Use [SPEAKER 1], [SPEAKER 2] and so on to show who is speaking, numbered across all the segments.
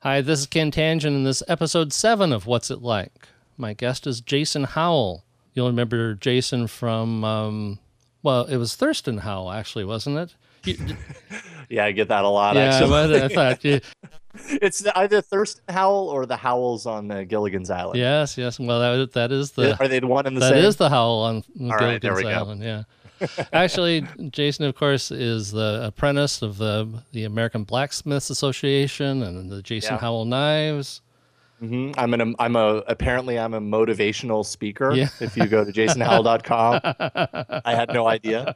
[SPEAKER 1] Hi, this is Ken Tangent, and this is episode 7 of What's It Like? My guest is Jason Howell. You'll remember Jason from, well, it was Thurston Howell, actually, wasn't it?
[SPEAKER 2] Yeah, I get that a lot,
[SPEAKER 1] Yeah,
[SPEAKER 2] actually.
[SPEAKER 1] I thought,
[SPEAKER 2] It's either Thurston Howell or the Howells on Gilligan's Island.
[SPEAKER 1] yes. Well, that is
[SPEAKER 2] Are they the one and the
[SPEAKER 1] that
[SPEAKER 2] same?
[SPEAKER 1] is the Howell on
[SPEAKER 2] All right, there
[SPEAKER 1] Gilligan's
[SPEAKER 2] we go.
[SPEAKER 1] Island, yeah. Actually, Jason, of course, is the apprentice of the American Blacksmiths Association and the Jason
[SPEAKER 2] Yeah.
[SPEAKER 1] Howell Knives.
[SPEAKER 2] Apparently I'm a motivational speaker.
[SPEAKER 1] Yeah.
[SPEAKER 2] If you go to jasonhowell.com, I had no idea.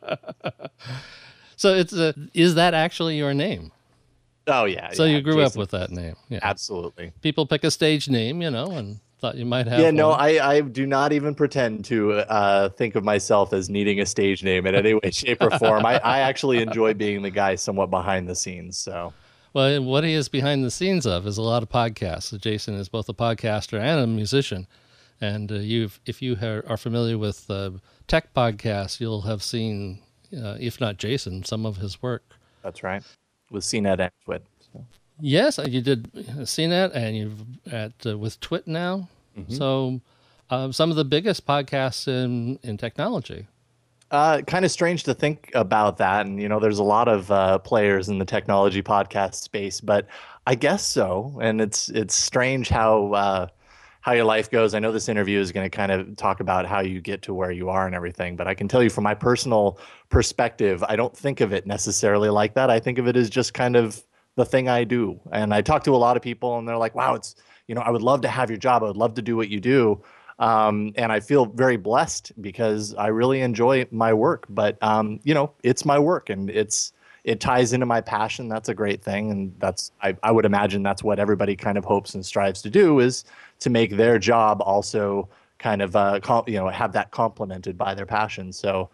[SPEAKER 1] So is that actually your name?
[SPEAKER 2] Oh yeah.
[SPEAKER 1] So
[SPEAKER 2] yeah,
[SPEAKER 1] you grew up
[SPEAKER 2] Jason.
[SPEAKER 1] with that name. Yeah.
[SPEAKER 2] Absolutely.
[SPEAKER 1] People pick a stage name, and thought you might have
[SPEAKER 2] Yeah, no,
[SPEAKER 1] one.
[SPEAKER 2] I do not even pretend to think of myself as needing a stage name in any way, shape, or form. I actually enjoy being the guy somewhat behind the scenes. So
[SPEAKER 1] Well, what he is behind the scenes of is a lot of podcasts. Jason is both a podcaster and a musician. And if you are familiar with tech podcasts, you'll have seen, if not Jason, some of his work.
[SPEAKER 2] that's right. With CNET and Twit. So.
[SPEAKER 1] Yes, you did CNET, and you've with Twit now.
[SPEAKER 2] Mm-hmm.
[SPEAKER 1] So some of the biggest podcasts in technology.
[SPEAKER 2] Kind of strange to think about that. And, there's a lot of players in the technology podcast space, but I guess so. And it's strange how your life goes. I know this interview is going to kind of talk about how you get to where you are and everything, but I can tell you from my personal perspective, I don't think of it necessarily like that. I think of it as just kind of the thing I do. And I talk to a lot of people and they're like, wow, I would love to have your job. I would love to do what you do. And I feel very blessed because I really enjoy my work, but it's my work and it ties into my passion. That's a great thing. And I would imagine that's what everybody kind of hopes and strives to do, is to make their job also kind of, have that complemented by their passion. So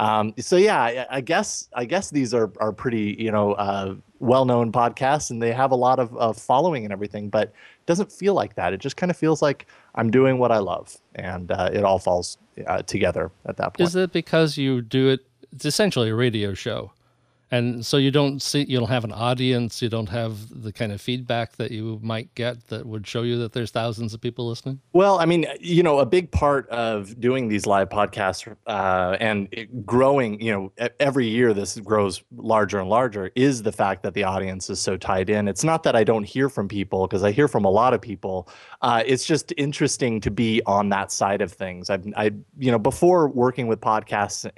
[SPEAKER 2] yeah, I guess these are pretty, well-known podcasts, and they have a lot of following and everything, but it doesn't feel like that. It just kind of feels like I'm doing what I love, and it all falls together at that point.
[SPEAKER 1] Is it because you do it? It's essentially a radio show. And so you don't have an audience, you don't have the kind of feedback that you might get that would show you that there's thousands of people listening?
[SPEAKER 2] Well, I mean, a big part of doing these live podcasts and growing, every year this grows larger and larger, is the fact that the audience is so tied in. It's not that I don't hear from people, because I hear from a lot of people. It's just interesting to be on that side of things. Before working with podcasts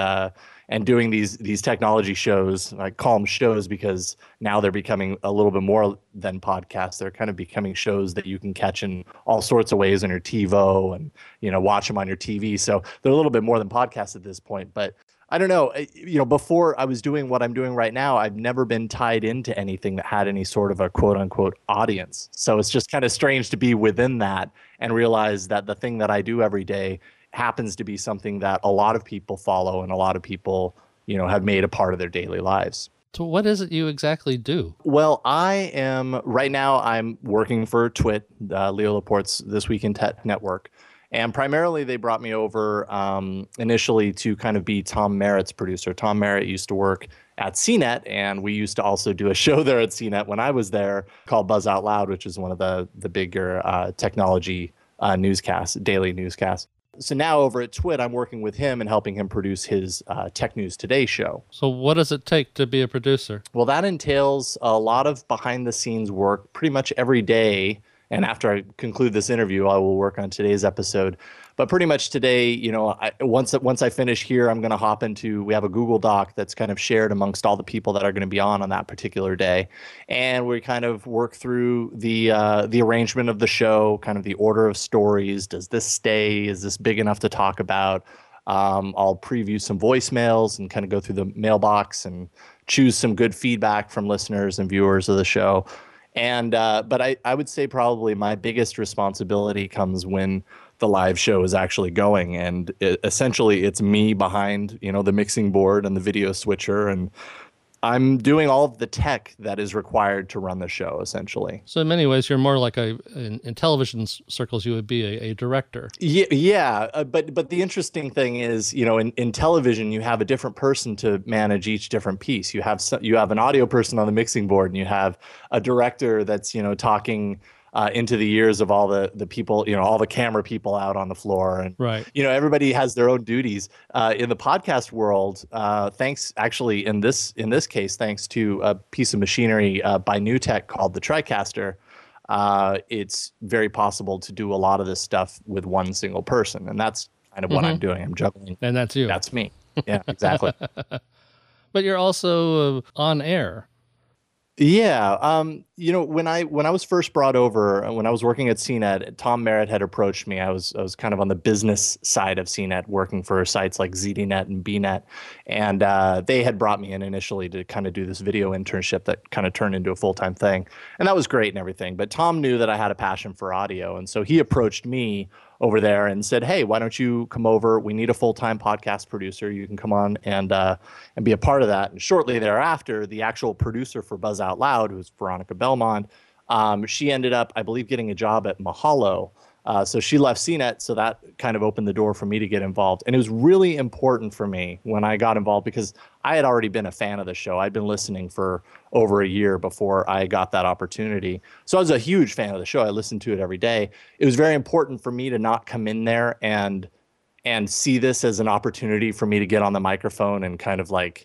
[SPEAKER 2] and doing these technology shows, I call them shows because now they're becoming a little bit more than podcasts. They're kind of becoming shows that you can catch in all sorts of ways on your TiVo and, watch them on your TV. So they're a little bit more than podcasts at this point. But I don't know, before I was doing what I'm doing right now, I've never been tied into anything that had any sort of a quote unquote audience. So it's just kind of strange to be within that and realize that the thing that I do every day happens to be something that a lot of people follow and a lot of people, have made a part of their daily lives.
[SPEAKER 1] So what is it you exactly do?
[SPEAKER 2] Well, right now I'm working for Twit, Leo Laporte's This Week in Tech Network. And primarily they brought me over initially to kind of be Tom Merritt's producer. Tom Merritt used to work at CNET, and we used to also do a show there at CNET when I was there called Buzz Out Loud, which is one of the bigger technology newscasts, daily newscasts. So now over at Twit, I'm working with him and helping him produce his Tech News Today show.
[SPEAKER 1] So what does it take to be a producer?
[SPEAKER 2] Well, that entails a lot of behind-the-scenes work pretty much every day. And after I conclude this interview, I will work on today's episode. But pretty much today, once I finish here, I'm going to hop into, we have a Google Doc that's kind of shared amongst all the people that are going to be on that particular day. And we kind of work through the arrangement of the show, kind of the order of stories. Does this stay? Is this big enough to talk about? I'll preview some voicemails and kind of go through the mailbox and choose some good feedback from listeners and viewers of the show. And but I would say probably my biggest responsibility comes when the live show is actually going, and essentially it's me behind the mixing board and the video switcher and I'm doing all of the tech that is required to run the show, essentially.
[SPEAKER 1] So in many ways, you're more like in television circles, you would be a director.
[SPEAKER 2] Yeah, yeah. But the interesting thing is, in television, you have a different person to manage each different piece. You have an audio person on the mixing board, and you have a director that's talking into the ears of all the people, all the camera people out on the floor, and
[SPEAKER 1] Right.
[SPEAKER 2] everybody has their own duties. In the podcast world, thanks actually in this case, thanks to a piece of machinery by NewTek called the TriCaster. It's very possible to do a lot of this stuff with one single person. And that's kind of what I'm doing. I'm juggling.
[SPEAKER 1] And that's you.
[SPEAKER 2] That's me. Yeah, exactly.
[SPEAKER 1] But you're also on air.
[SPEAKER 2] Yeah, when I was first brought over, when I was working at CNET, Tom Merritt had approached me. I was kind of on the business side of CNET, working for sites like ZDNet and BNet, and they had brought me in initially to kind of do this video internship that kind of turned into a full-time thing, and that was great and everything. But Tom knew that I had a passion for audio, and so he approached me over there and said, "Hey, why don't you come over? We need a full-time podcast producer. You can come on and be a part of that." And shortly thereafter, the actual producer for Buzz Out Loud, who's Veronica Belmont, she ended up, I believe, getting a job at Mahalo. So she left CNET, so that kind of opened the door for me to get involved. And it was really important for me when I got involved because I had already been a fan of the show. I'd been listening for over a year before I got that opportunity. So I was a huge fan of the show. I listened to it every day. It was very important for me to not come in there and see this as an opportunity for me to get on the microphone and kind of like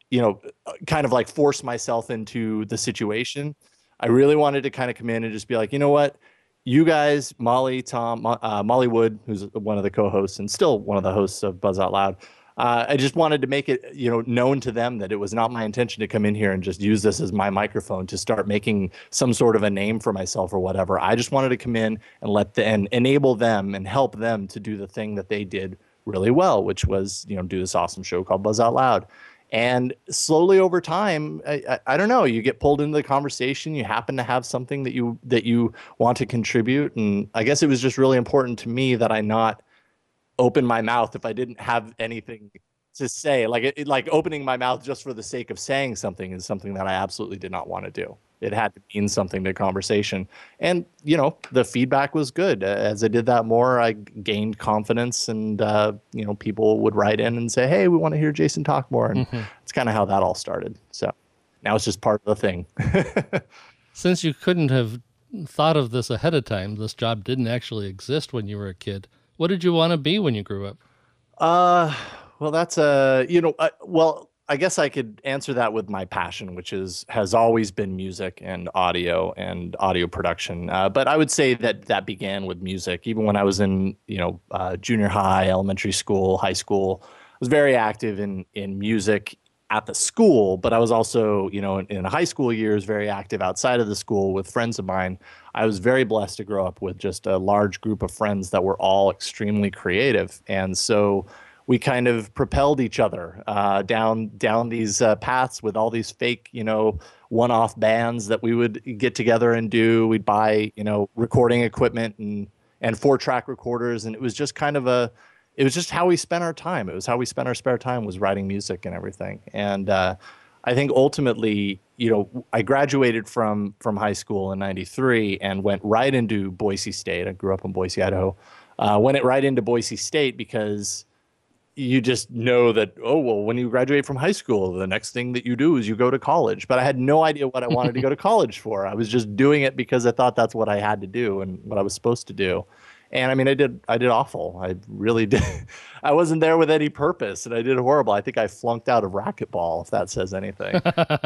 [SPEAKER 2] force myself into the situation. I really wanted to kind of come in and just be like, you know what? You guys, Molly, Tom, Molly Wood, who's one of the co-hosts and still one of the hosts of Buzz Out Loud. I just wanted to make it, known to them that it was not my intention to come in here and just use this as my microphone to start making some sort of a name for myself or whatever. I just wanted to come in and and enable them and help them to do the thing that they did really well, which was, do this awesome show called Buzz Out Loud. And slowly over time, I don't know, you get pulled into the conversation. You happen to have something that you want to contribute. And I guess it was just really important to me that I not open my mouth if I didn't have anything to say. Like opening my mouth just for the sake of saying something is something that I absolutely did not want to do. It had to mean something to conversation. And, the feedback was good. As I did that more, I gained confidence and, people would write in and say, "Hey, we want to hear Jason talk more." And it's kind of how that all started. So now it's just part of the thing.
[SPEAKER 1] Since you couldn't have thought of this ahead of time, this job didn't actually exist when you were a kid. What did you want to be when you grew up?
[SPEAKER 2] Well, that's I guess I could answer that with my passion, which has always been music and audio production. But I would say that began with music. Even when I was in, junior high, elementary school, high school, I was very active in music at the school. But I was also, in high school years, very active outside of the school with friends of mine. I was very blessed to grow up with just a large group of friends that were all extremely creative. And so we kind of propelled each other down these paths with all these fake, one-off bands that we would get together and do. We'd buy, recording equipment and 4-track recorders, and it was just it was just how we spent our time. It was how we spent our spare time, was writing music and everything. And I think ultimately, I graduated from high school in '93 and went right into Boise State. I grew up in Boise, Idaho. Went right into Boise State because you just know that, oh, well, when you graduate from high school, the next thing that you do is you go to college. But I had no idea what I wanted to go to college for. I was just doing it because I thought that's what I had to do and what I was supposed to do. And I mean, I did awful. I really did. I wasn't there with any purpose, and I did horrible. I think I flunked out of racquetball, if that says anything.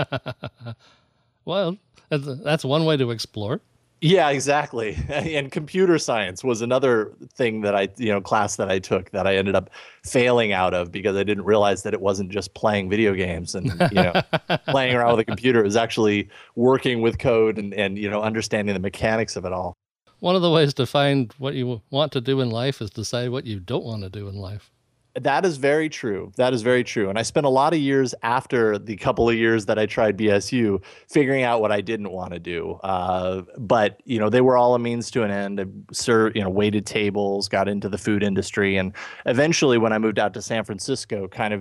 [SPEAKER 1] Well, that's one way to explore.
[SPEAKER 2] Yeah, exactly. And computer science was another thing that class that I took that I ended up failing out of because I didn't realize that it wasn't just playing video games and, playing around with a computer. It was actually working with code and understanding the mechanics of it all.
[SPEAKER 1] One of the ways to find what you want to do in life is decide what you don't want to do in life.
[SPEAKER 2] That is very true. That is very true. And I spent a lot of years after the couple of years that I tried BSU figuring out what I didn't want to do. But, they were all a means to an end. I waited tables, got into the food industry. And eventually when I moved out to San Francisco, kind of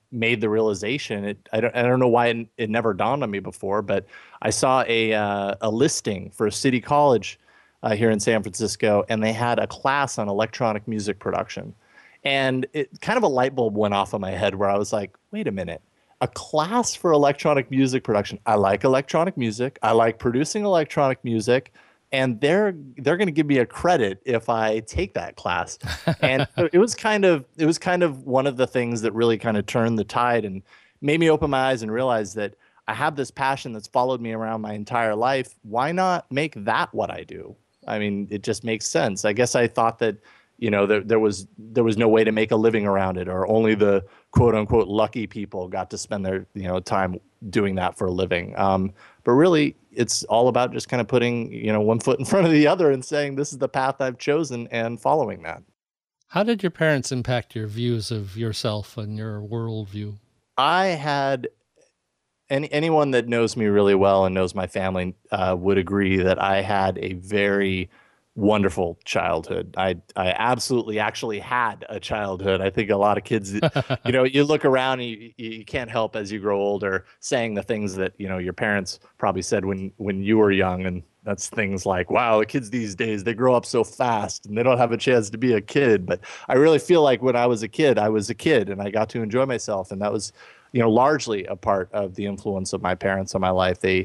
[SPEAKER 2] made the realization. I don't know why it never dawned on me before, but I saw a listing for a city college here in San Francisco, and they had a class on electronic music production. And it kind of a light bulb went off in my head where I was like, wait a minute, a class for electronic music production. I like electronic music. I like producing electronic music. And they're going to give me a credit if I take that class. And so it was kind of one of the things that really kind of turned the tide and made me open my eyes and realize that I have this passion that's followed me around my entire life. Why not make that what I do? I mean, it just makes sense. I guess I thought that, there was no way to make a living around it, or only the quote unquote lucky people got to spend their, time doing that for a living. But really, it's all about just kind of putting, one foot in front of the other and saying, this is the path I've chosen, and following that.
[SPEAKER 1] How did your parents impact your views of yourself and your worldview?
[SPEAKER 2] I had anyone that knows me really well and knows my family would agree that I had a very wonderful childhood. I absolutely actually had a childhood. I think a lot of kids, you look around and you can't help as you grow older saying the things that, your parents probably said when you were young. And that's things like, wow, the kids these days, they grow up so fast and they don't have a chance to be a kid. But I really feel like when I was a kid and I got to enjoy myself. And that was, largely a part of the influence of my parents on my life. They,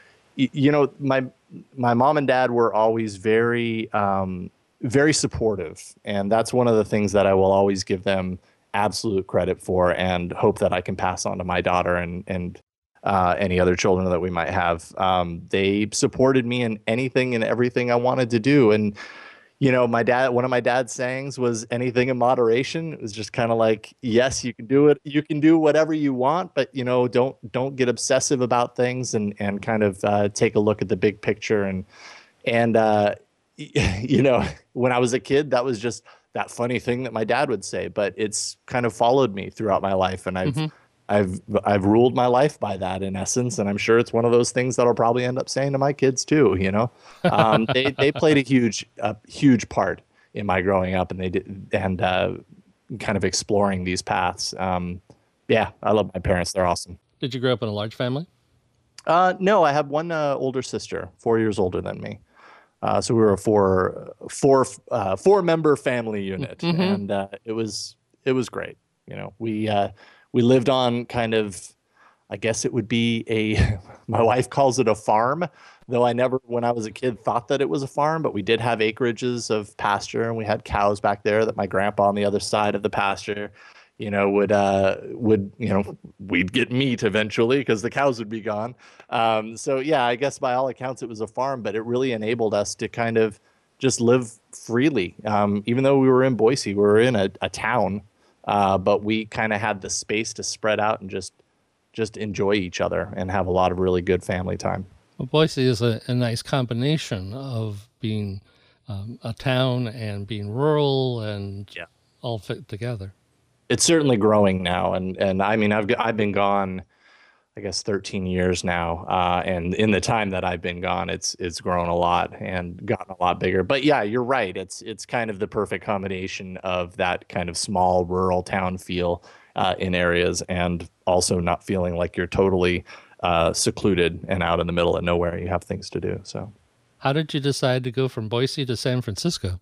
[SPEAKER 2] my mom and dad were always very, very supportive. And that's one of the things that I will always give them absolute credit for, and hope that I can pass on to my daughter and any other children that we might have. They supported me in anything and everything I wanted to do. And, one of my dad's sayings was anything in moderation. It was just kind of like, yes, you can do it. You can do whatever you want, but, don't get obsessive about things, and kind of take a look at the big picture. And when I was a kid, that was just that funny thing that my dad would say, but it's kind of followed me throughout my life. And I've ruled my life by that, in essence, and I'm sure it's one of those things that I'll probably end up saying to my kids too. They played a huge part in my growing up, and they did, and kind of exploring these paths. Yeah, I love my parents; they're awesome.
[SPEAKER 1] Did you grow up in a large family?
[SPEAKER 2] No, I have one older sister, 4 years older than me. So we were a four member family unit, and it was great. We lived on kind of, I guess it would be my wife calls it a farm, though I never, when I was a kid, thought that it was a farm, but we did have acreages of pasture, and we had cows back there that my grandpa on the other side of the pasture, we'd get meat eventually because the cows would be gone. So yeah, I guess by all accounts it was a farm, but it really enabled us to kind of just live freely. Even though we were in Boise, we were in a town. But we kind of had the space to spread out and just enjoy each other and have a lot of really good family time.
[SPEAKER 1] Well, Boise is a nice combination of being a town and being rural, and all fit together.
[SPEAKER 2] It's certainly growing now, and I mean I've been gone, I guess 13 years now, and in the time that I've been gone, it's grown a lot and gotten a lot bigger. But yeah, you're right. It's kind of the perfect combination of that kind of small rural town feel in areas, and also not feeling like you're totally secluded and out in the middle of nowhere. You have things to do. So,
[SPEAKER 1] how did you decide to go from Boise to San Francisco?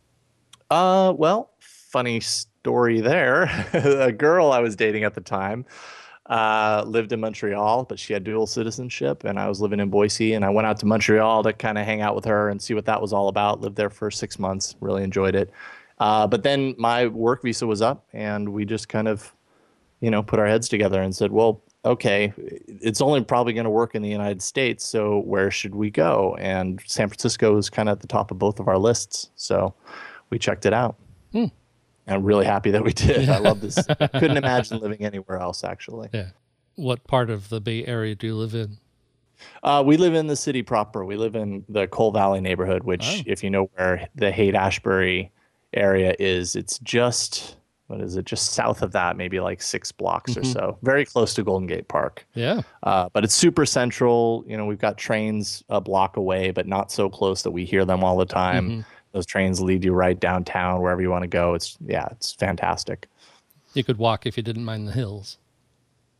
[SPEAKER 2] Well, funny story there. A girl I was dating at the time lived in Montreal, but she had dual citizenship, and I was living in Boise, and I went out to Montreal to kind of hang out with her and see what that was all about. Lived there for 6 months, really enjoyed it. But then my work visa was up, and we just kind of, put our heads together and said, well, okay, it's only probably going to work in the United States, so where should we go? And San Francisco was kind of at the top of both of our lists, so we checked it out. I'm really happy that we did. I love this. Couldn't imagine living anywhere else, actually.
[SPEAKER 1] Yeah. What part of the Bay Area do you live in?
[SPEAKER 2] We live in the city proper. We live in the Coal Valley neighborhood, which, if you know where the Haight-Ashbury area is, it's just, just south of that, maybe like 6 blocks or so. Very close to Golden Gate Park.
[SPEAKER 1] Yeah.
[SPEAKER 2] But it's super central. We've got trains a block away, but not so close that we hear them all the time. Those trains lead you right downtown, wherever you want to go. It's fantastic.
[SPEAKER 1] You could walk if you didn't mind the hills.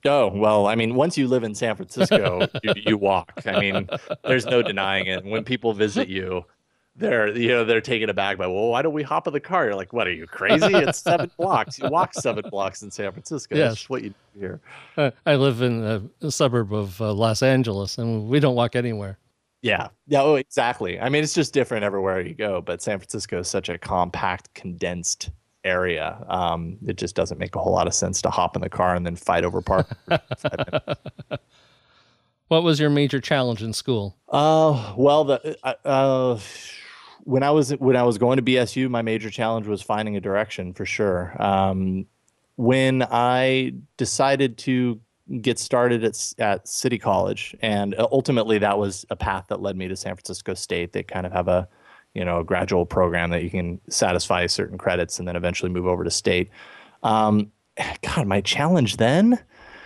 [SPEAKER 2] Oh, well, I mean, once you live in San Francisco, you walk. I mean, there's no denying it. When people visit you, they're taken aback by, well, why don't we hop in the car? You're like, what, are you crazy? It's 7 blocks. You walk 7 blocks in San Francisco. That's
[SPEAKER 1] Yes.
[SPEAKER 2] just what you do here.
[SPEAKER 1] I live in a suburb of Los Angeles, and we don't walk anywhere.
[SPEAKER 2] Yeah. Yeah. Oh, exactly. I mean, it's just different everywhere you go, but San Francisco is such a compact, condensed area. It just doesn't make a whole lot of sense to hop in the car and then fight over parking for 5 minutes.
[SPEAKER 1] What was your major challenge in school?
[SPEAKER 2] Well, when I was going to BSU, my major challenge was finding a direction for sure. When I decided to get started at City College, and ultimately that was a path that led me to San Francisco State. They kind of have a gradual program that you can satisfy certain credits and then eventually move over to State. God, my challenge then.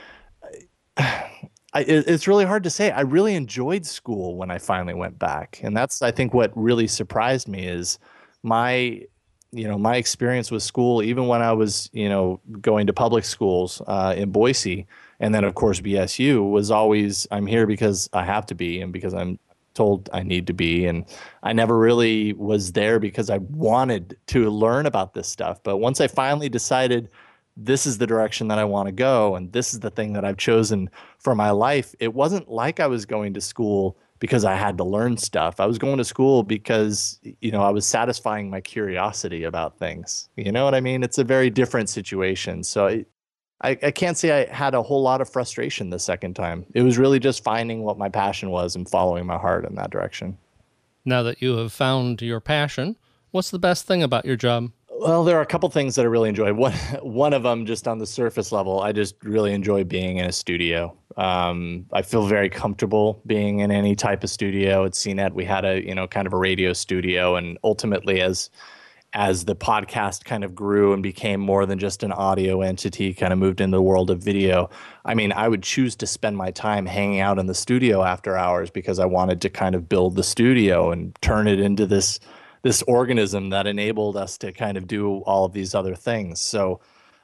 [SPEAKER 2] It's really hard to say. I really enjoyed school when I finally went back, and that's, I think, what really surprised me is my my experience with school, even when I was going to public schools in Boise, and then of course BSU, was always, I'm here because I have to be and because I'm told I need to be, and I never really was there because I wanted to learn about this stuff. But once I finally decided this is the direction that I want to go, and this is the thing that I've chosen for my life, it wasn't like I was going to school because I had to learn stuff. I was going to school because, I was satisfying my curiosity about things. You know what I mean? It's a very different situation. So I can't say I had a whole lot of frustration the second time. It was really just finding what my passion was and following my heart in that direction.
[SPEAKER 1] Now that you have found your passion, what's the best thing about your job?
[SPEAKER 2] Well, there are a couple things that I really enjoy. One of them, just on the surface level, I just really enjoy being in a studio. I feel very comfortable being in any type of studio. At CNET, we had a kind of a radio studio, and ultimately, as the podcast kind of grew and became more than just an audio entity, kind of moved into the world of video. I mean, I would choose to spend my time hanging out in the studio after hours because I wanted to kind of build the studio and turn it into this organism that enabled us to kind of do all of these other things. So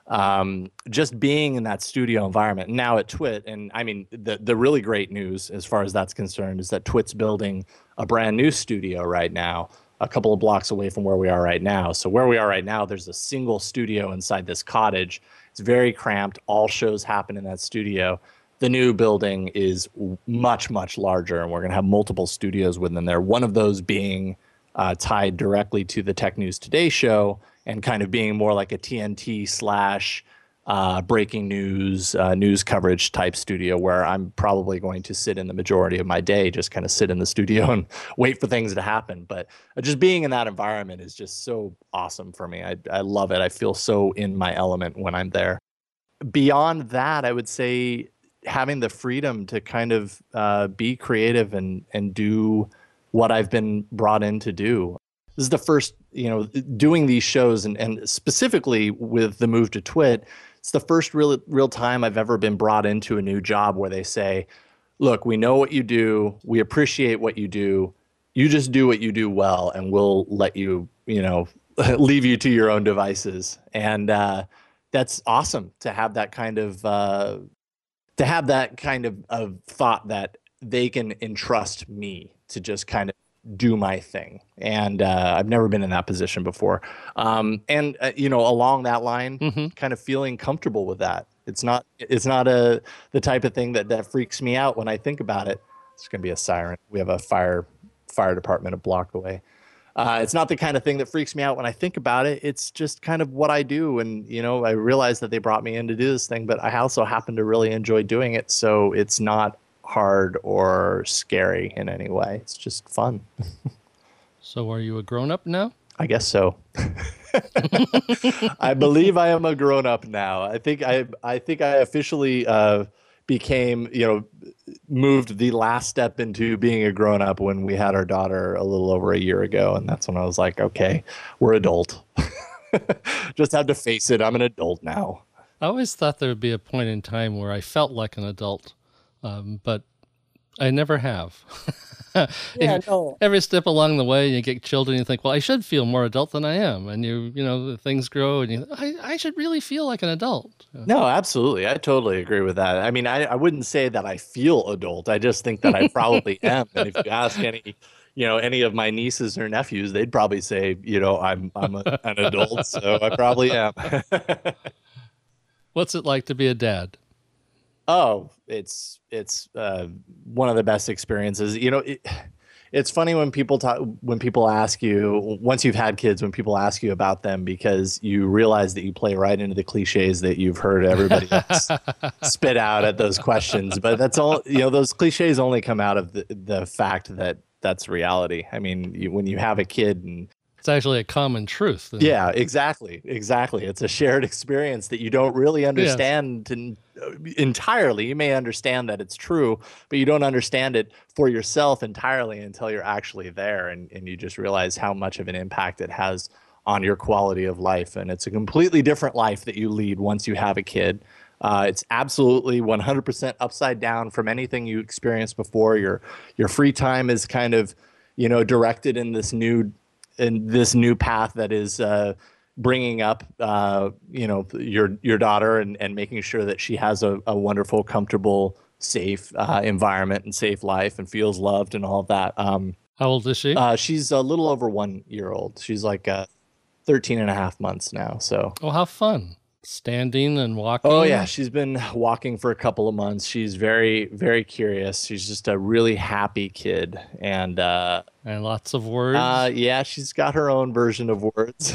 [SPEAKER 2] just being in that studio environment now at Twit, and I mean, the really great news as far as that's concerned is that Twit's building a brand new studio right now, a couple of blocks away from where we are right now. So where we are right now, there's a single studio inside this cottage. It's very cramped. All shows happen in that studio. The new building is much, much larger, and we're going to have multiple studios within there. One of those being tied directly to the Tech News Today show and kind of being more like a TNT slash breaking news, news coverage type studio, where I'm probably going to sit in the majority of my day, just kind of sit in the studio and wait for things to happen. But just being in that environment is just so awesome for me. I love it. I feel so in my element when I'm there. Beyond that, I would say having the freedom to kind of be creative and do what I've been brought in to do. This is the first, doing these shows, and specifically with the move to Twit, it's the first real time I've ever been brought into a new job where they say, look, we know what you do. We appreciate what you do. You just do what you do well, and we'll let you, leave you to your own devices. And that's awesome to have that kind of of thought that they can entrust me to just kind of do my thing. And I've never been in that position before. Along that line, kind of feeling comfortable with that. It's not the type of thing that freaks me out when I think about it. It's going to be a siren. We have a fire department a block away. It's not the kind of thing that freaks me out when I think about it. It's just kind of what I do. And, I realize that they brought me in to do this thing, but I also happen to really enjoy doing it. So it's not hard or scary in any way. It's just fun.
[SPEAKER 1] So are you a grown-up now?
[SPEAKER 2] I guess so. I believe I am a grown-up now. I think I officially became, moved the last step into being a grown-up when we had our daughter a little over a year ago. And that's when I was like, okay, we're adult. Just have to face it. I'm an adult now.
[SPEAKER 1] I always thought there would be a point in time where I felt like an adult. But I never have.
[SPEAKER 2] Yeah, no.
[SPEAKER 1] Every step along the way, you get children, you think, well, I should feel more adult than I am. And things grow and I should really feel like an adult.
[SPEAKER 2] No, absolutely. I totally agree with that. I mean, I wouldn't say that I feel adult. I just think that I probably am. And if you ask any of my nieces or nephews, they'd probably say, an adult, so I probably am.
[SPEAKER 1] What's it like to be a dad?
[SPEAKER 2] Oh, it's one of the best experiences. It's funny when people ask you, once you've had kids, when people ask you about them, because you realize that you play right into the cliches that you've heard everybody else spit out at those questions. But that's all, those cliches only come out of the fact that that's reality. I mean, when you have a kid and
[SPEAKER 1] it's actually a common truth.
[SPEAKER 2] Yeah, exactly. It's a shared experience that you don't really understand entirely. You may understand that it's true, but you don't understand it for yourself entirely until you're actually there, and you just realize how much of an impact it has on your quality of life. And it's a completely different life that you lead once you have a kid. It's absolutely 100% upside down from anything you experienced before. Your free time is kind of, directed in this new path that is bringing up your daughter and making sure that she has a wonderful, comfortable, safe environment and safe life and feels loved and all of that.
[SPEAKER 1] How old is she?
[SPEAKER 2] She's a little over 1 year old. She's like 13 and a half months now. So
[SPEAKER 1] how fun. Standing and walking.
[SPEAKER 2] Oh yeah, she's been walking for a couple of months. She's very, very curious. She's just a really happy kid, and
[SPEAKER 1] lots of words.
[SPEAKER 2] Yeah, she's got her own version of words.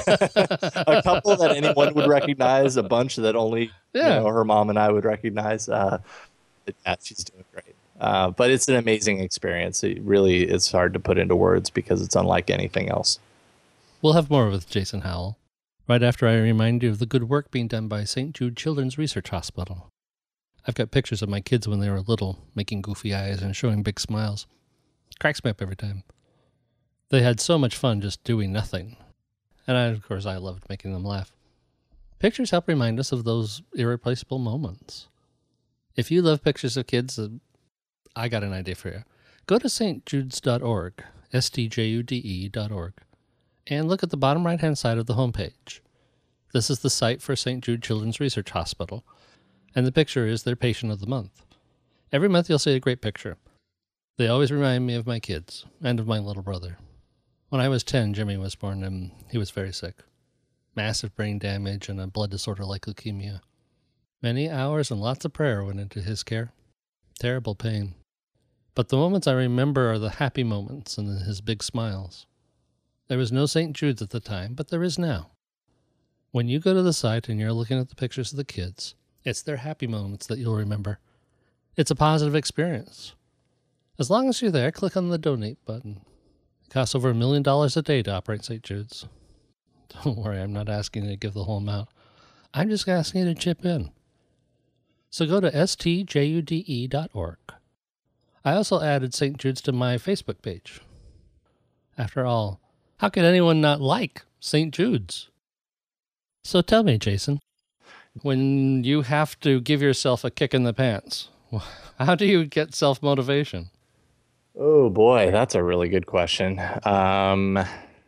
[SPEAKER 2] A couple that anyone would recognize, a bunch that only her mom and I would recognize. Yeah, she's doing great. But it's an amazing experience. It's hard to put into words because it's unlike anything else.
[SPEAKER 1] We'll have more with Jason Howell right after I remind you of the good work being done by St. Jude Children's Research Hospital. I've got pictures of my kids when they were little, making goofy eyes and showing big smiles. Cracks me up every time. They had so much fun just doing nothing. And of course, I loved making them laugh. Pictures help remind us of those irreplaceable moments. If you love pictures of kids, I got an idea for you. Go to stjudes.org, stjude.org. and look at the bottom right-hand side of the homepage. This is the site for St. Jude Children's Research Hospital, and the picture is their patient of the month. Every month you'll see a great picture. They always remind me of my kids and of my little brother. When I was 10, Jimmy was born, and he was very sick. Massive brain damage and a blood disorder like leukemia. Many hours and lots of prayer went into his care. Terrible pain. But the moments I remember are the happy moments and his big smiles. There was no St. Jude's at the time, but there is now. When you go to the site and you're looking at the pictures of the kids, it's their happy moments that you'll remember. It's a positive experience. As long as you're there, click on the donate button. It costs over $1 million a day to operate St. Jude's. Don't worry, I'm not asking you to give the whole amount. I'm just asking you to chip in. So go to stjude.org. I also added St. Jude's to my Facebook page. After all, how could anyone not like St. Jude's? So tell me, Jason, when you have to give yourself a kick in the pants, how do you get self-motivation?
[SPEAKER 2] Oh boy, that's a really good question. How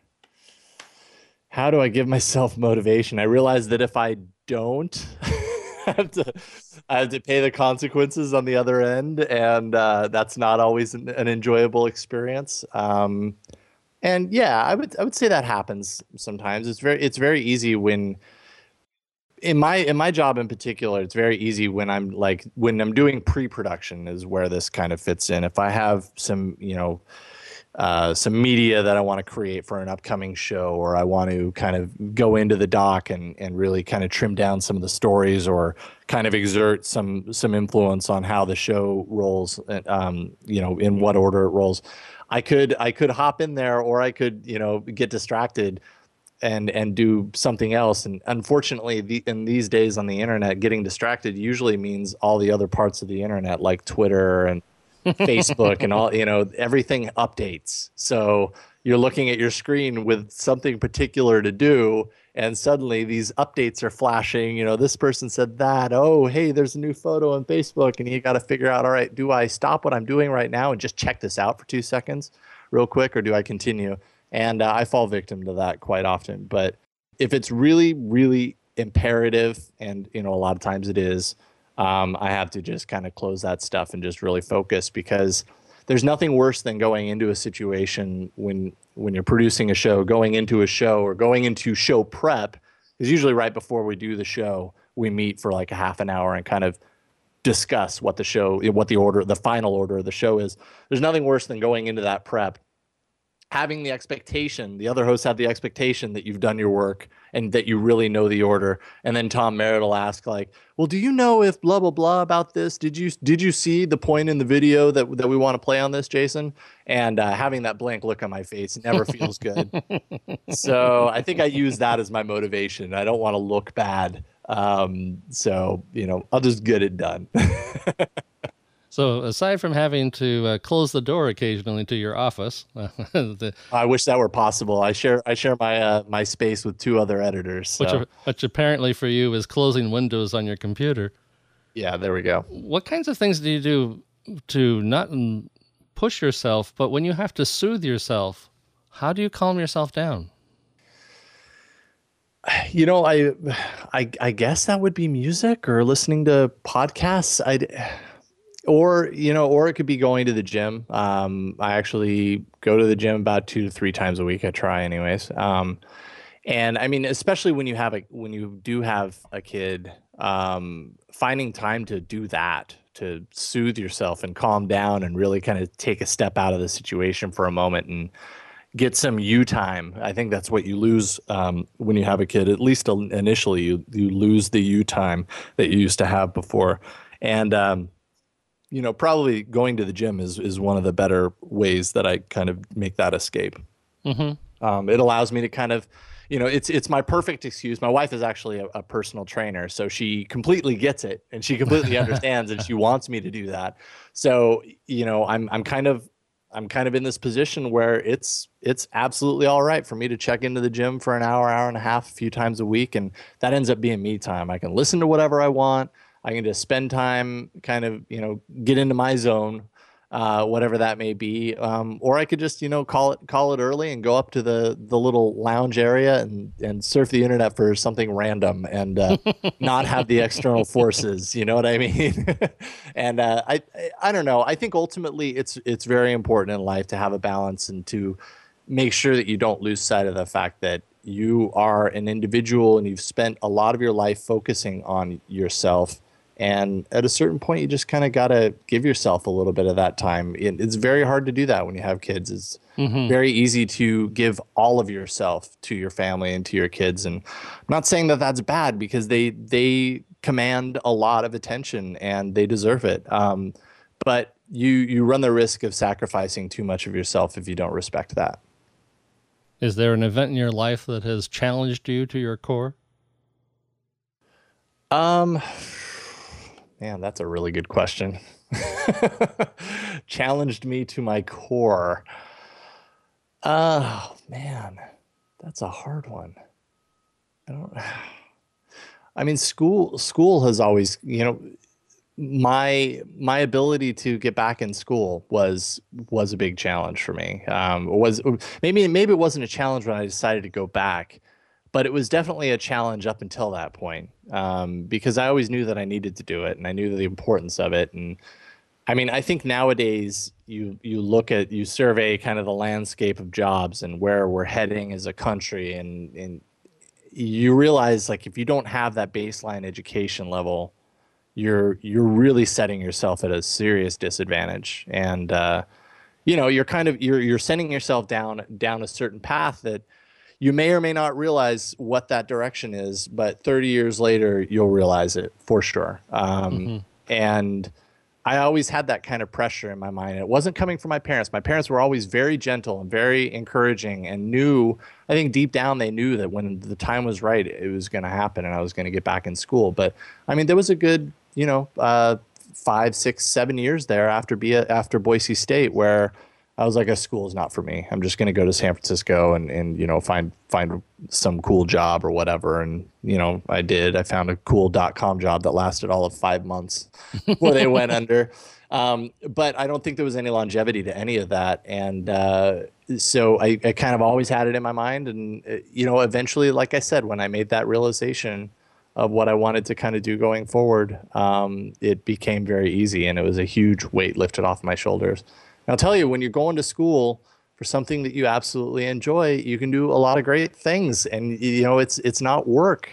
[SPEAKER 2] do I give myself motivation? I realize that if I don't, I have to pay the consequences on the other end, and that's not always an enjoyable experience. And yeah, I would say that happens sometimes. It's very easy when in my job in particular, it's very easy when I'm doing pre-production is where this kind of fits in. If I have some media that I want to create for an upcoming show, or I want to kind of go into the doc and really kind of trim down some of the stories, or kind of exert some influence on how the show rolls, in what order it rolls. I could hop in there, or I could, get distracted and do something else. And unfortunately, in these days on the internet, getting distracted usually means all the other parts of the internet, like Twitter and Facebook and all, everything updates. So you're looking at your screen with something particular to do, and suddenly these updates are flashing. You know, this person said that. Oh, hey, there's a new photo on Facebook, and you got to figure out, all right, do I stop what I'm doing right now and just check this out for 2 seconds real quick, or do I continue? And I fall victim to that quite often. But if it's really, really imperative, and you know, a lot of times it is, I have to just kind of close that stuff and just really focus, because there's nothing worse than going into a situation when you're producing a show, going into a show or going into show prep, because usually right before we do the show, we meet for like a half an hour and kind of discuss what the show, what the order, the final order of the show is. There's nothing worse than going into that prep, having the expectation, the other hosts have the expectation that you've done your work and that you really know the order. And then Tom Merritt will ask, like, well, do you know if blah, blah, blah about this? Did you see the point in the video that we want to play on this, Jason? And having that blank look on my face never feels good. So I think I use that as my motivation. I don't want to look bad. So, you know, I'll just get it done.
[SPEAKER 1] So aside from having to close the door occasionally to your office,
[SPEAKER 2] I wish that were possible. I share my space with 2 other editors. So.
[SPEAKER 1] which apparently for you is closing windows on your computer.
[SPEAKER 2] Yeah, there we go.
[SPEAKER 1] What kinds of things do you do to not push yourself, but when you have to soothe yourself, how do you calm yourself down?
[SPEAKER 2] You know, I guess that would be music or listening to podcasts. Or it could be going to the gym. I actually go to the gym about 2 to 3 times a week. I try anyways. And I mean, especially when you do have a kid, finding time to do that, to soothe yourself and calm down and really kind of take a step out of the situation for a moment and get some you time. I think that's what you lose when you have a kid. At least initially, you lose the you time that you used to have before. And you know, probably going to the gym is one of the better ways that I kind of make that escape. Mm-hmm. It allows me to kind of, you know, it's my perfect excuse. My wife is actually a personal trainer, so she completely gets it and she completely understands, and she wants me to do that. So, you know, I'm kind of in this position where it's absolutely all right for me to check into the gym for an hour and a half, a few times a week, and that ends up being me time. I can listen to whatever I want. I can just spend time, kind of, you know, get into my zone, whatever that may be. Or I could just, you know, call it early and go up to the little lounge area and surf the internet for something random and not have the external forces. You know what I mean? And I don't know. I think ultimately it's very important in life to have a balance and to make sure that you don't lose sight of the fact that you are an individual and you've spent a lot of your life focusing on yourself. And at a certain point, you just kind of got to give yourself a little bit of that time. It's very hard to do that when you have kids. It's very easy to give all of yourself to your family and to your kids. And I'm not saying that that's bad, because they command a lot of attention and they deserve it. But you run the risk of sacrificing too much of yourself if you don't respect that.
[SPEAKER 1] Is there an event in your life that has challenged you to your core?
[SPEAKER 2] Man, that's a really good question. Challenged me to my core. Oh, man, that's a hard one. I mean, school has always, you know, my ability to get back in school was a big challenge for me. Maybe it wasn't a challenge when I decided to go back, but it was definitely a challenge up until that point, because I always knew that I needed to do it, and I knew the importance of it. And I mean, I think nowadays you survey kind of the landscape of jobs and where we're heading as a country, and you realize, like, if you don't have that baseline education level, you're really setting yourself at a serious disadvantage. And you know, you're sending yourself down a certain path that you may or may not realize what that direction is, but 30 years later, you'll realize it for sure. And I always had that kind of pressure in my mind. It wasn't coming from my parents. My parents were always very gentle and very encouraging, and I think deep down they knew that when the time was right, it was going to happen and I was going to get back in school. But I mean, there was a good, 5, 6, 7 years there after Boise State where I was like, a school is not for me. I'm just going to go to San Francisco and find some cool job or whatever. And I did. I found a cool .com job that lasted all of 5 months before they went under. But I don't think there was any longevity to any of that. And so I kind of always had it in my mind. And eventually, like I said, when I made that realization of what I wanted to kind of do going forward, it became very easy, and it was a huge weight lifted off my shoulders. And I'll tell you, when you're going to school for something that you absolutely enjoy, you can do a lot of great things, and it's not work.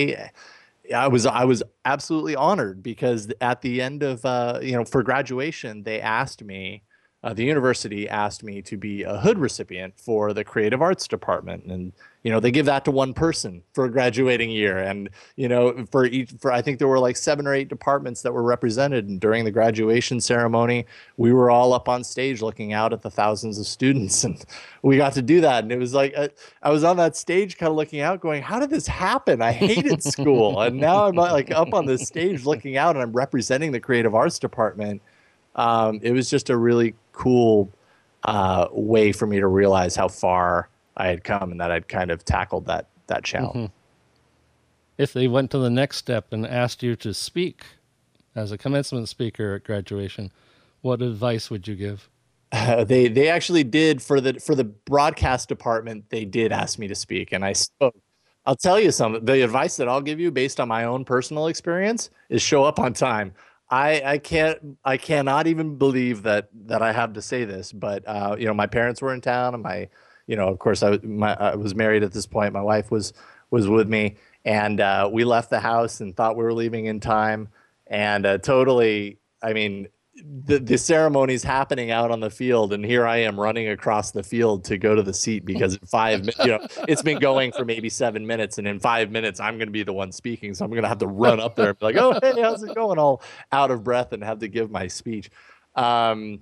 [SPEAKER 2] I was absolutely honored because at the end of for graduation, they asked me. The university asked me to be a hood recipient for the creative arts department, and they give that to one person for a graduating year, and for I think there were like 7 or 8 departments that were represented, and during the graduation ceremony, we were all up on stage looking out at the thousands of students, and we got to do that, and it was like I was on that stage kind of looking out, going, "How did this happen? I hated school, and now I'm like up on this stage looking out, and I'm representing the creative arts department." It was just a really cool way for me to realize how far I had come and that I'd kind of tackled that challenge.
[SPEAKER 1] Mm-hmm. If they went to the next step and asked you to speak as a commencement speaker at graduation, what advice would you give?
[SPEAKER 2] They actually did for the broadcast department. They did ask me to speak, and I spoke. I'll tell you something. The advice that I'll give you based on my own personal experience is show up on time. I cannot even believe that I have to say this, but my parents were in town, and of course I was married at this point. My wife was with me, and we left the house and thought we were leaving in time, and totally, I mean, the ceremony's happening out on the field, and here I am running across the field to go to the seat because in 5 minutes, it's been going for maybe 7 minutes, and in 5 minutes I'm going to be the one speaking, so I'm going to have to run up there and be like, "Oh, hey, how's it going?" All out of breath and have to give my speech. I'm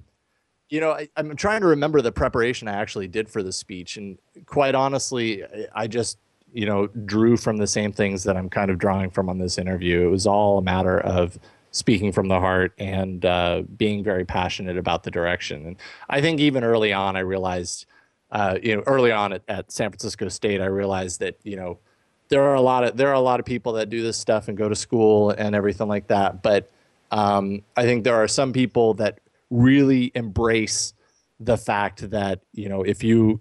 [SPEAKER 2] trying to remember the preparation I actually did for the speech, and quite honestly, I just drew from the same things that I'm kind of drawing from on this interview. It was all a matter of speaking from the heart and being very passionate about the direction. And I think even early on, I realized, early on at San Francisco State, I realized that there are a lot of people that do this stuff and go to school and everything like that. But I think there are some people that really embrace the fact that if you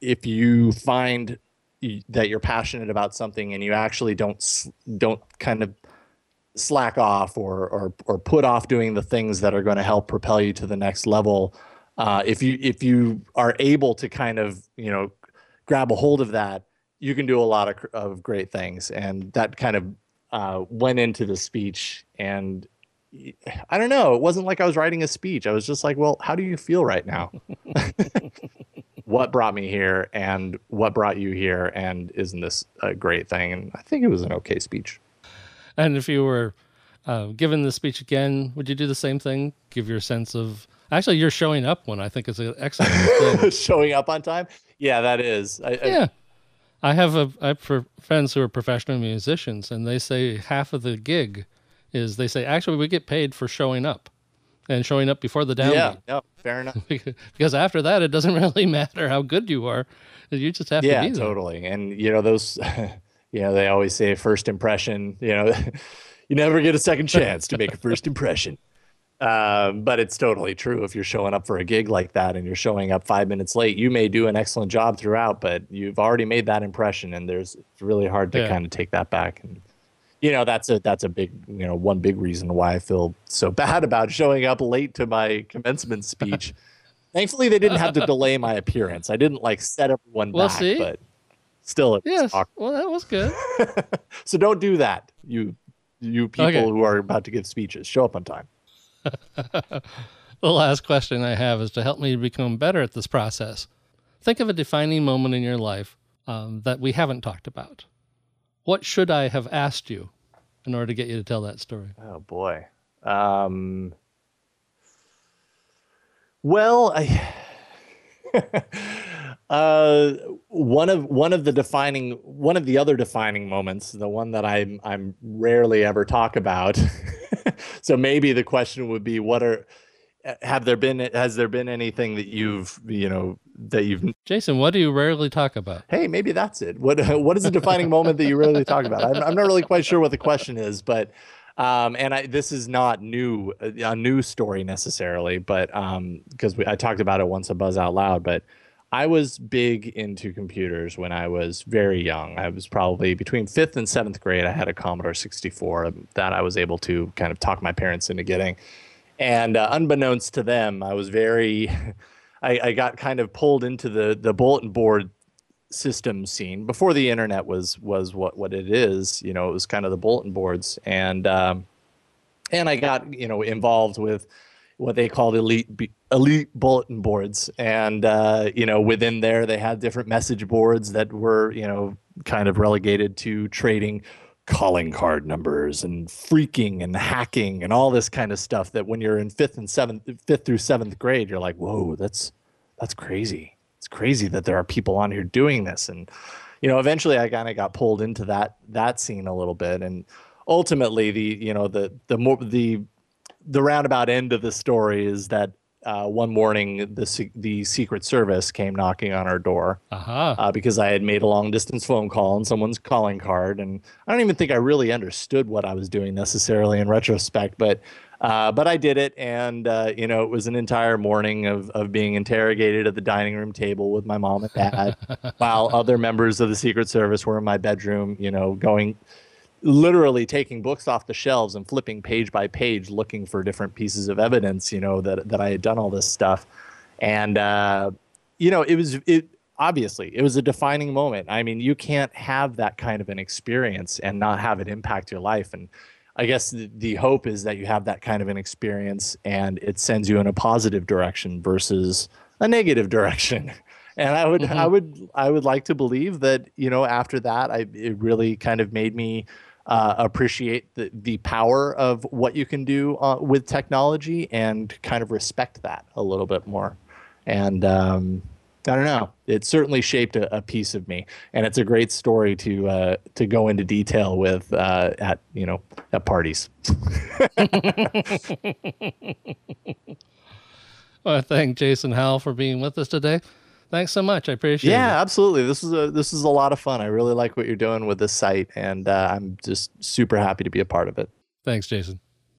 [SPEAKER 2] find that you're passionate about something and you actually don't kind of slack off or put off doing the things that are going to help propel you to the next level. If you are able to kind of grab a hold of that, you can do a lot of great things. And that kind of went into the speech. And I don't know, it wasn't like I was writing a speech. I was just like, well, how do you feel right now? What brought me here and what brought you here? And isn't this a great thing? And I think it was an okay speech.
[SPEAKER 1] And if you were given the speech again, would you do the same thing? Give your sense of actually you're showing up one. I think is an excellent thing.
[SPEAKER 2] Showing up on time. Yeah, that is.
[SPEAKER 1] I have friends who are professional musicians, and they say half of the gig is they say actually we get paid for showing up and showing up before the downbeat.
[SPEAKER 2] Yeah, no, fair enough.
[SPEAKER 1] Because after that, it doesn't really matter how good you are. You just have to be there.
[SPEAKER 2] Yeah, totally. And those. They always say first impression, you never get a second chance to make a first impression. But it's totally true. If you're showing up for a gig like that and you're showing up 5 minutes late, you may do an excellent job throughout, but you've already made that impression, and it's really hard to kind of take that back. And, that's a big, one big reason why I feel so bad about showing up late to my commencement speech. Thankfully, they didn't have to delay my appearance. I didn't set everyone back, but still,
[SPEAKER 1] yes. Well, that was good.
[SPEAKER 2] So don't do that, you people who are about to give speeches. Show up on time.
[SPEAKER 1] The last question I have is to help me become better at this process. Think of a defining moment in your life that we haven't talked about. What should I have asked you in order to get you to tell that story?
[SPEAKER 2] Oh boy. Well, one of the other defining moments, the one that I'm rarely ever talk about. So maybe the question would be, has there been anything that you've
[SPEAKER 1] Jason, what do you rarely talk about?
[SPEAKER 2] Hey, maybe that's it. What is a defining moment that you rarely talk about? I'm not really quite sure what the question is, but this is not a new story necessarily, but because I talked about it once a Buzz Out Loud, but I was big into computers when I was very young. I was probably between 5th and 7th grade. I had a Commodore 64 that I was able to kind of talk my parents into getting. And unbeknownst to them, I was I got kind of pulled into the bulletin board system scene before the internet was what it is. It was kind of the bulletin boards, and I got involved with what they called elite bulletin boards, and within there they had different message boards that were kind of relegated to trading calling card numbers and freaking and hacking and all this kind of stuff that when you're in 5th through 7th grade, you're like, whoa, that's crazy. It's crazy that there are people on here doing this. And eventually I kind of got pulled into that scene a little bit, and ultimately the roundabout end of the story is that one morning the Secret Service came knocking on our door because I had made a long distance phone call on someone's calling card, and I don't even think I really understood what I was doing necessarily in retrospect, but I did it, and it was an entire morning of being interrogated at the dining room table with my mom and dad, while other members of the Secret Service were in my bedroom, going. Literally taking books off the shelves and flipping page by page, looking for different pieces of evidence, that I had done all this stuff. And, obviously it was a defining moment. I mean, you can't have that kind of an experience and not have it impact your life. And I guess the hope is that you have that kind of an experience and it sends you in a positive direction versus a negative direction. And I would like to believe that, after that, it really kind of made me appreciate the power of what you can do with technology and kind of respect that a little bit more. And I don't know, it certainly shaped a piece of me, and it's a great story to go into detail with at parties.
[SPEAKER 1] Well, I thank Jason Howell for being with us today. Thanks so much. I appreciate it.
[SPEAKER 2] Yeah, absolutely. This is a lot of fun. I really like what you're doing with this site, and I'm just super happy to be a part of it.
[SPEAKER 1] Thanks, Jason.